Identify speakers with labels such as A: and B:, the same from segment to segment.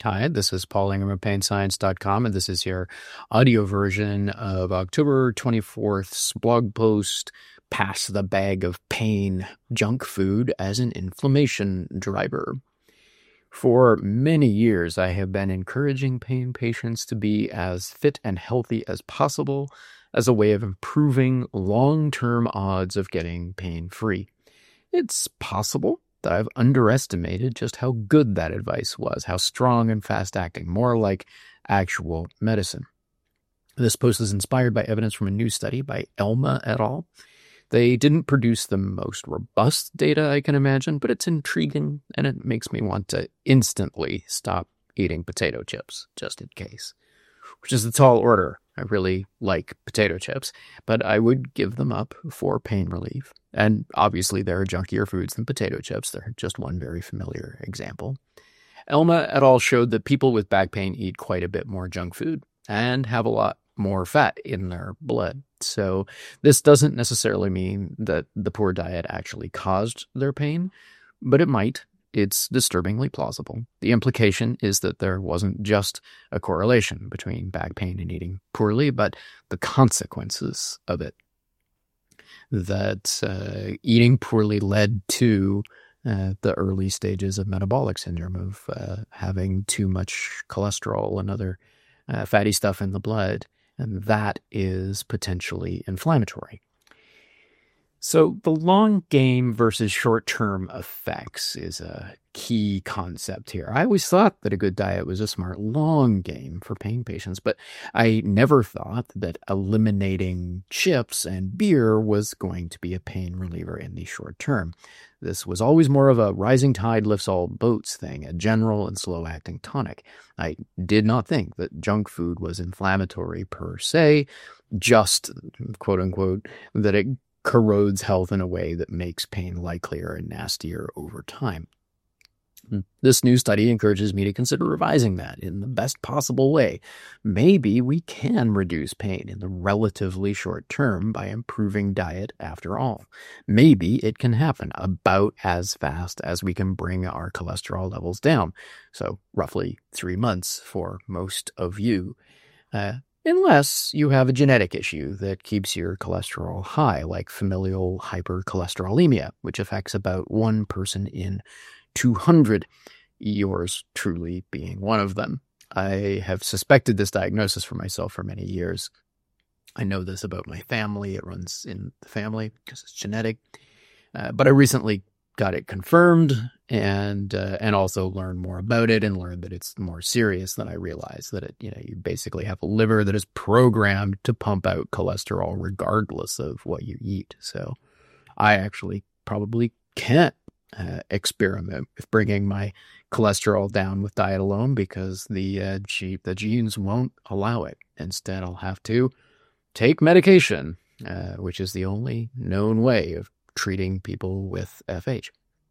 A: Hi, this is Paul Ingham of PainScience.com, and this is your audio version of October 24th's blog post, Pass the Bag of Pain, Junk Food as an Inflammation Driver. For many years, I have been encouraging pain patients to be as fit and healthy as possible as a way of improving long-term odds of getting pain-free. It's possible that I've underestimated just how good that advice was, how strong and fast-acting, more like actual medicine. This post is inspired by evidence from a new study by Elma et al. They didn't produce the most robust data I can imagine, but it's intriguing, and it makes me want to instantly stop eating potato chips, just in case. Which is a tall order. I really like potato chips, but I would give them up for pain relief. And obviously there are junkier foods than potato chips. They're just one very familiar example. Elma et al. Showed that people with back pain eat quite a bit more junk food and have a lot more fat in their blood. So this doesn't necessarily mean that the poor diet actually caused their pain, but it might. It's disturbingly plausible. The implication is that there wasn't just a correlation between back pain and eating poorly, but the consequences of it. That eating poorly led to the early stages of metabolic syndrome, of having too much cholesterol and other fatty stuff in the blood, and that is potentially inflammatory. So the long game versus short-term effects is a key concept here. I always thought that a good diet was a smart long game for pain patients, but I never thought that eliminating chips and beer was going to be a pain reliever in the short term. This was always more of a rising tide lifts all boats thing, a general and slow-acting tonic. I did not think that junk food was inflammatory per se, just, quote-unquote, that it corrodes health in a way that makes pain likelier and nastier over time. This new study encourages me to consider revising that in the best possible way. Maybe we can reduce pain in the relatively short term by improving diet after all. Maybe it can happen about as fast as we can bring our cholesterol levels down. So roughly 3 months for most of you. Unless you have a genetic issue that keeps your cholesterol high, like familial hypercholesterolemia, which affects about 1 person in 200, yours truly being one of them. I have suspected this diagnosis for myself for many years. I know this about my family. It runs in the family because it's genetic. But I recently got it confirmed and also learned more about it and learned that it's more serious than I realized. That you basically have a liver that is programmed to pump out cholesterol regardless of what you eat. So I actually probably can't experiment with bringing my cholesterol down with diet alone because the genes won't allow it. Instead, I'll have to take medication, which is the only known way of treating people with FH.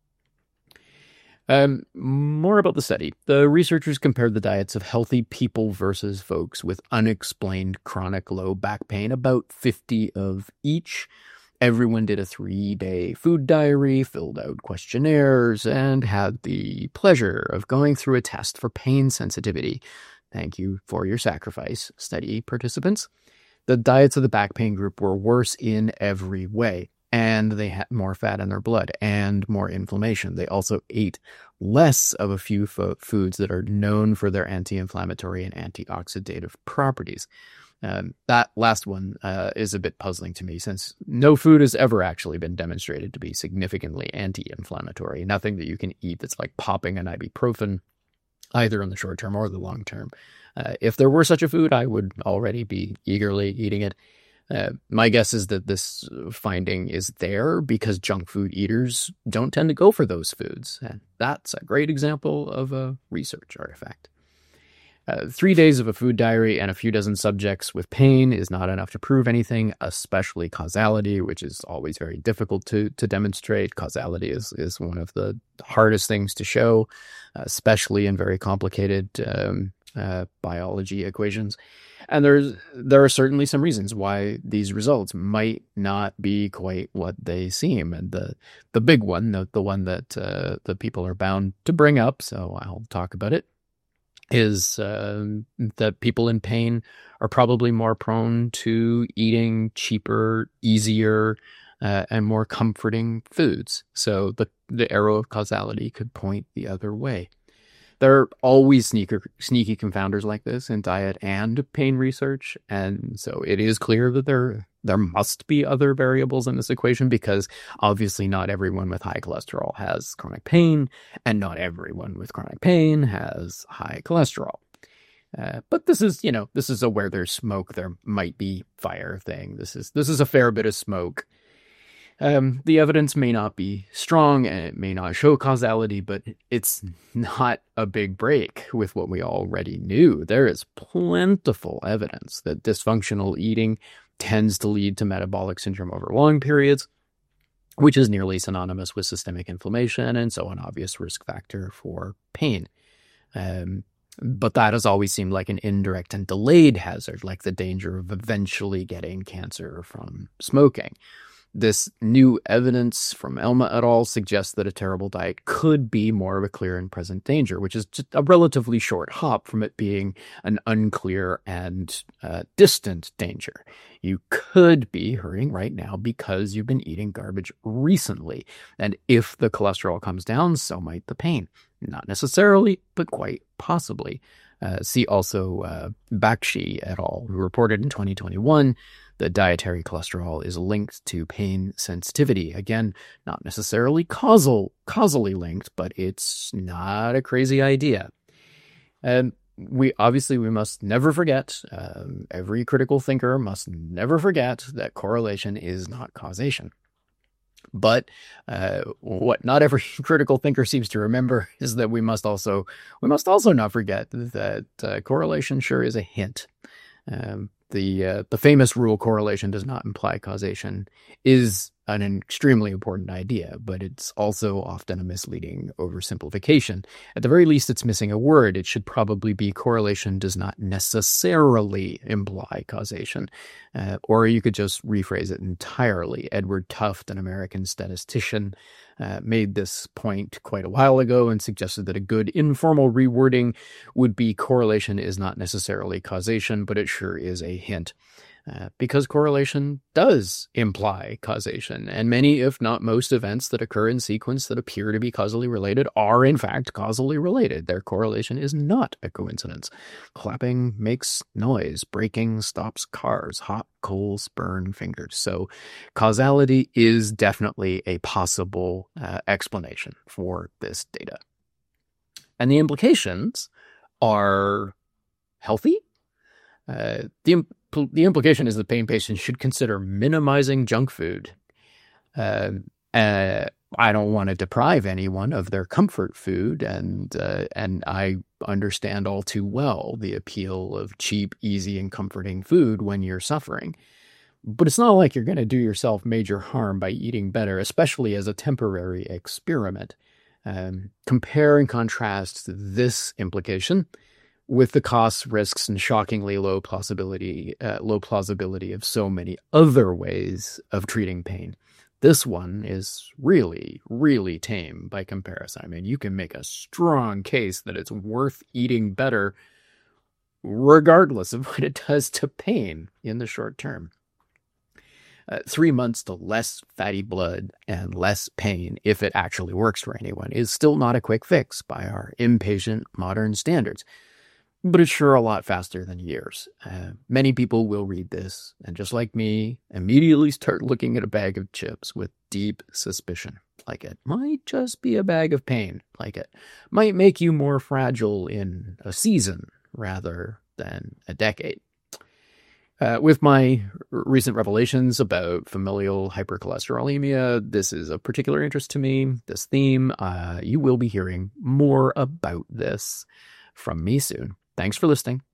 A: More about the study. The researchers compared the diets of healthy people versus folks with unexplained chronic low back pain, about 50 of each. Everyone did a 3-day food diary, filled out questionnaires, and had the pleasure of going through a test for pain sensitivity. Thank you for your sacrifice, study participants. The diets of the back pain group were worse in every way, and they had more fat in their blood and more inflammation. They also ate less of a few foods that are known for their anti-inflammatory and antioxidative properties. That last one is a bit puzzling to me, since no food has ever actually been demonstrated to be significantly anti-inflammatory. Nothing that you can eat that's like popping an ibuprofen, either in the short term or the long term. If there were such a food, I would already be eagerly eating it. My guess is that this finding is there because junk food eaters don't tend to go for those foods. And that's a great example of a research artifact. 3 days of a food diary and a few dozen subjects with pain is not enough to prove anything, especially causality, which is always very difficult to demonstrate. Causality is one of the hardest things to show, especially in very complicated biology equations. And there are certainly some reasons why these results might not be quite what they seem. And the big one, the one that the people are bound to bring up, so I'll talk about it, is that people in pain are probably more prone to eating cheaper, easier, and more comforting foods. So the arrow of causality could point the other way. There are always sneaky confounders like this in diet and pain research, and so it is clear that there must be other variables in this equation, because obviously not everyone with high cholesterol has chronic pain, and not everyone with chronic pain has high cholesterol. But this is a where there's smoke there might be fire thing. This is a fair bit of smoke. The evidence may not be strong and it may not show causality, but it's not a big break with what we already knew. There is plentiful evidence that dysfunctional eating tends to lead to metabolic syndrome over long periods, which is nearly synonymous with systemic inflammation and so an obvious risk factor for pain. But that has always seemed like an indirect and delayed hazard, like the danger of eventually getting cancer from smoking. This new evidence from Elma et al. Suggests that a terrible diet could be more of a clear and present danger, which is just a relatively short hop from it being an unclear and distant danger. You could be hurting right now because you've been eating garbage recently, and if the cholesterol comes down, so might the pain. Not necessarily, but quite possibly. See also Bakshi et al., who reported in 2021 that dietary cholesterol is linked to pain sensitivity. Again, not necessarily causally linked, but it's not a crazy idea. And we must never forget, every critical thinker must never forget that correlation is not causation. But what not every critical thinker seems to remember is that we must also not forget that correlation sure is a hint. The famous rule, correlation does not imply causation, is an extremely important idea, but it's also often a misleading oversimplification. At the very least, it's missing a word. It should probably be correlation does not necessarily imply causation. Or you could just rephrase it entirely. Edward Tufte, an American statistician, made this point quite a while ago and suggested that a good informal rewording would be correlation is not necessarily causation, but it sure is a hint. Because correlation does imply causation, and many, if not most, events that occur in sequence that appear to be causally related are in fact causally related. Their correlation is not a coincidence. Clapping makes noise, braking stops cars, hot coals burn fingers. So causality is definitely a possible explanation for this data. And the implications are healthy. The implication is that pain patients should consider minimizing junk food. I don't want to deprive anyone of their comfort food, and I understand all too well the appeal of cheap, easy, and comforting food when you're suffering. But it's not like you're going to do yourself major harm by eating better, especially as a temporary experiment. Compare and contrast this implication with the costs, risks, and shockingly low plausibility of so many other ways of treating pain. This one is really, really tame by comparison. I mean, you can make a strong case that it's worth eating better regardless of what it does to pain in the short term. 3 months to less fatty blood and less pain, if it actually works for anyone, is still not a quick fix by our impatient modern standards. But it's sure a lot faster than years. Many people will read this, and just like me, immediately start looking at a bag of chips with deep suspicion. Like it might just be a bag of pain. Like it might make you more fragile in a season rather than a decade. With my recent revelations about familial hypercholesterolemia, this is of particular interest to me, this theme. You will be hearing more about this from me soon. Thanks for listening.